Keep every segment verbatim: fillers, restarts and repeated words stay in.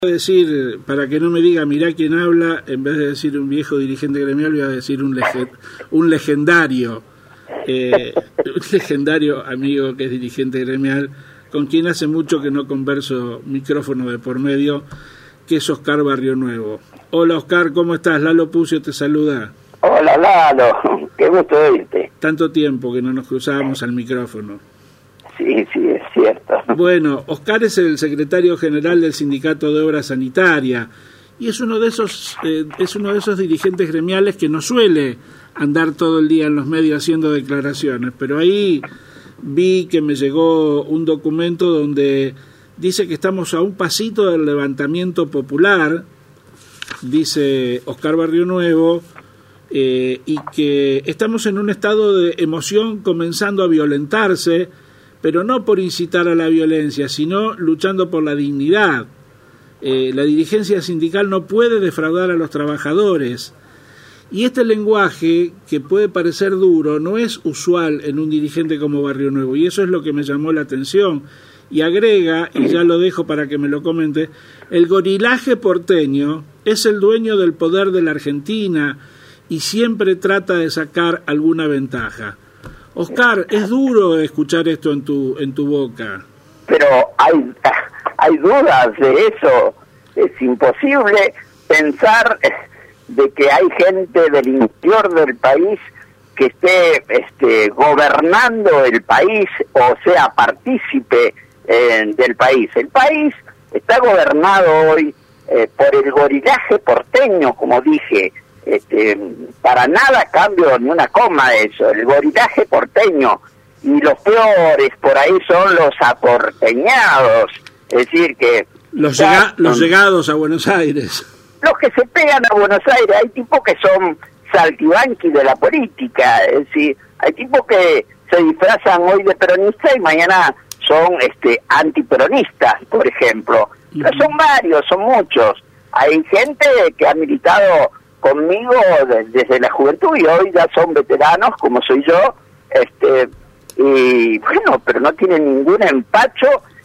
decir, para que no me diga mirá quién habla, en vez de decir un viejo dirigente gremial, voy a decir un, lege, un legendario, eh, un legendario amigo que es dirigente gremial, con quien hace mucho que no converso micrófono de por medio, que es Oscar Barrionuevo. Hola Oscar, ¿cómo estás? Lalo Pucio te saluda. Hola Lalo, qué gusto oírte. Tanto tiempo que no nos cruzábamos al micrófono. Sí, sí, es cierto. Bueno, Oscar es el secretario general del Sindicato de Obra Sanitaria y es uno de esos eh, es uno de esos dirigentes gremiales que no suele andar todo el día en los medios haciendo declaraciones, pero ahí vi que me llegó un documento donde dice que estamos a un pasito del levantamiento popular, dice Oscar Barrionuevo, eh, y que estamos en un estado de emoción comenzando a violentarse, pero no por incitar a la violencia, sino luchando por la dignidad. Eh, la dirigencia sindical no puede defraudar a los trabajadores. Y este lenguaje, que puede parecer duro, no es usual en un dirigente como Barrionuevo, y eso es lo que me llamó la atención. Y agrega, y ya lo dejo para que me lo comente, el gorilaje porteño es el dueño del poder de la Argentina y siempre trata de sacar alguna ventaja. Oscar, es duro escuchar esto en tu en tu boca. Pero hay hay dudas de eso. Es imposible pensar de que hay gente del interior del país que esté este, gobernando el país o sea partícipe eh, del país. El país está gobernado hoy eh, por el gorilaje porteño, como dije. Este, para nada cambio ni una coma de eso, el gorilaje porteño, y los peores por ahí son los aporteñados, es decir que los, llega, los llegados a Buenos Aires, los que se pegan a Buenos Aires. Hay tipos que son saltibanqui de la política, es decir, hay tipos que se disfrazan hoy de peronistas y mañana son este antiperonistas, por ejemplo. Uh-huh. Pero son varios, son muchos. Hay gente que ha militado conmigo desde la juventud y hoy ya son veteranos como soy yo, este y bueno, pero no tienen ningún empacho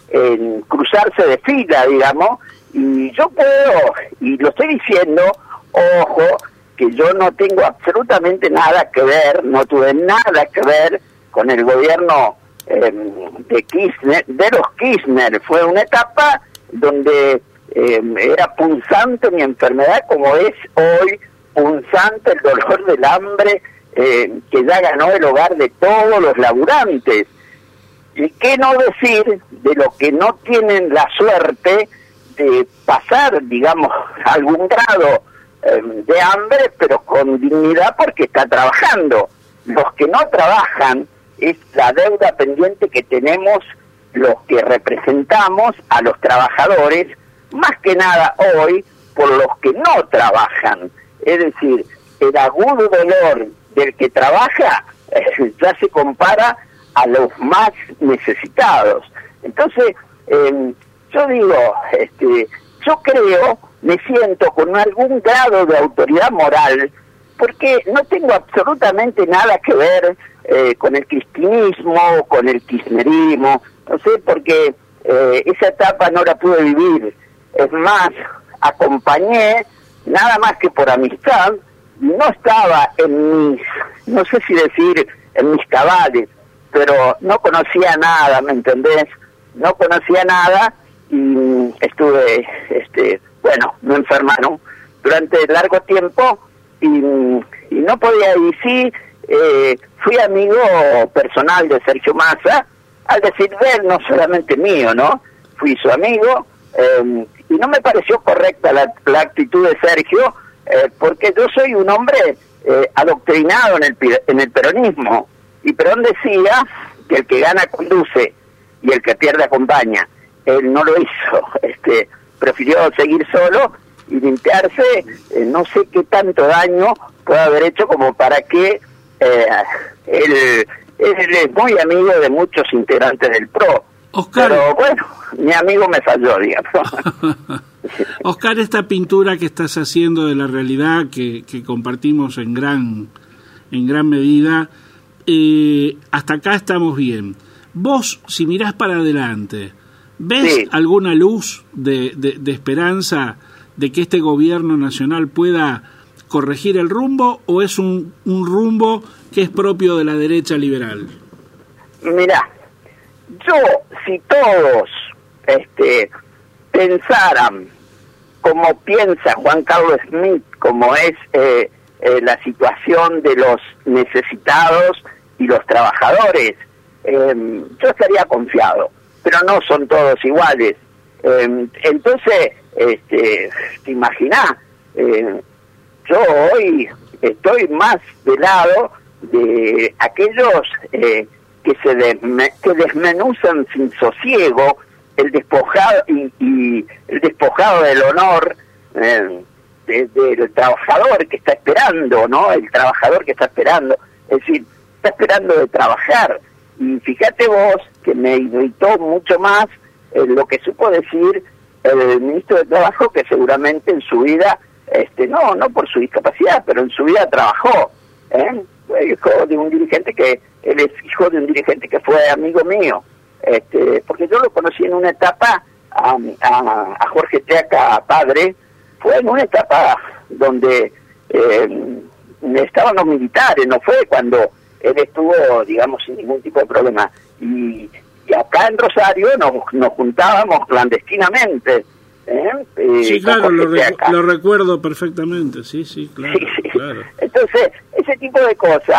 en cruzarse de fila, digamos, y yo puedo, y lo estoy diciendo, ojo, que yo no tengo absolutamente nada que ver, no tuve nada que ver con el gobierno eh, de Kirchner, de los Kirchner. Fue una etapa donde Eh, era punzante mi enfermedad, como es hoy punzante el dolor del hambre eh, que ya ganó el hogar de todos los laburantes. Y qué no decir de los que no tienen la suerte de pasar, digamos, algún grado eh, de hambre, pero con dignidad porque está trabajando. Los que no trabajan es la deuda pendiente que tenemos los que representamos a los trabajadores, más que nada hoy por los que no trabajan. Es decir, el agudo dolor del que trabaja eh, ya se compara a los más necesitados. Entonces, eh, yo digo, este, yo creo, me siento con algún grado de autoridad moral, porque no tengo absolutamente nada que ver eh, con el cristinismo, con el kirchnerismo, no sé, porque eh, esa etapa no la pude vivir. Es más, acompañé, nada más que por amistad, no estaba en mis, no sé si decir en mis cabales, pero no conocía nada, ¿me entendés? No conocía nada y estuve, este, bueno, me enfermaron durante largo tiempo y, y no podía ir. Sí, eh, fui amigo personal de Sergio Massa, al decir de él, no solamente mío, ¿no? Fui su amigo. Eh, y no me pareció correcta la, la actitud de Sergio, eh, porque yo soy un hombre eh, adoctrinado en el, en el peronismo, y Perón decía que el que gana conduce y el que pierde acompaña. Él no lo hizo, este prefirió seguir solo y limpiarse. Eh, no sé qué tanto daño puede haber hecho como para que eh, él, él es muy amigo de muchos integrantes del P R O. Oscar, pero bueno, mi amigo me falló, digamos. Oscar, esta pintura que estás haciendo de la realidad que, que compartimos en gran en gran medida, eh, hasta acá estamos bien. Vos, si mirás para adelante, ¿Ves sí. alguna luz de, de, de esperanza de que este gobierno nacional pueda corregir el rumbo, o es un, un rumbo que es propio de la derecha liberal? Mirá, yo, si todos este, pensaran como piensa Juan Carlos Smith, como es eh, eh, la situación de los necesitados y los trabajadores, eh, yo estaría confiado, pero no son todos iguales. Eh, entonces, este, te imaginás, eh, yo hoy estoy más del lado de aquellos eh, que se desme, que desmenuzan sin sosiego el despojado y, y el despojado del honor eh, de, del trabajador que está esperando, ¿no? El trabajador que está esperando, es decir, está esperando de trabajar. Y fíjate vos que me irritó mucho más eh, lo que supo decir el ministro de Trabajo, que seguramente en su vida, este, no, no por su discapacidad, pero en su vida trabajó, ¿eh? Hijo de un dirigente que, él es hijo de un dirigente que fue amigo mío, este, porque yo lo conocí en una etapa, a, a, a Jorge Teaca, padre, fue en una etapa donde eh, estaban los militares, no fue cuando él estuvo, digamos, sin ningún tipo de problema. Y, y acá en Rosario nos, nos juntábamos clandestinamente. ¿eh? Eh, sí, claro, lo, recu lo recuerdo perfectamente, sí, sí, claro, sí, sí. claro. Entonces, ese tipo de cosas,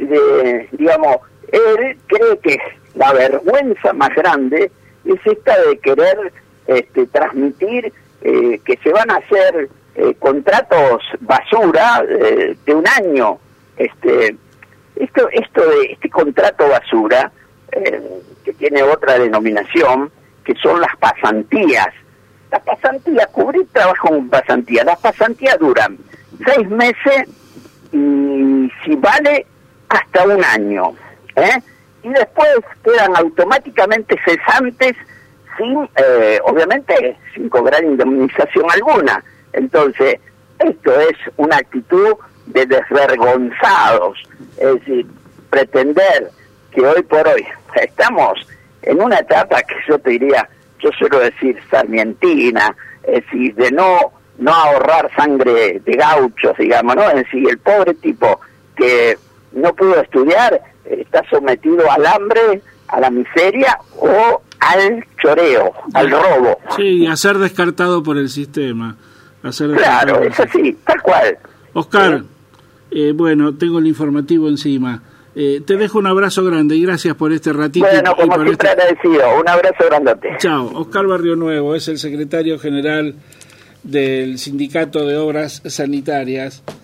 de, digamos, él cree que la vergüenza más grande es esta de querer este, transmitir eh, que se van a hacer eh, contratos basura eh, de un año. Este, esto, esto de este contrato basura, eh, que tiene otra denominación, que son las pasantías. Las pasantías, cubrir trabajo en pasantía. Las pasantías duran seis meses y si vale hasta un año, ¿eh? Y después quedan automáticamente cesantes sin, eh, obviamente, sin cobrar indemnización alguna. Entonces, esto es una actitud de desvergonzados, es decir, pretender que hoy por hoy estamos en una etapa que yo te diría, yo suelo decir sarmientina, es decir, de no no ahorrar sangre de gauchos, digamos, ¿no? Es decir, el pobre tipo que no pudo estudiar está sometido al hambre, a la miseria o al choreo, al robo. Sí, a ser descartado por el sistema. A ser claro, es así, tal cual. Oscar, eh, bueno, tengo el informativo encima. Eh, te dejo un abrazo grande y gracias por este ratito. Bueno, como siempre este... agradecido. Un abrazo grandote. Chao. Oscar Barrionuevo es el secretario general del Sindicato de Obras Sanitarias.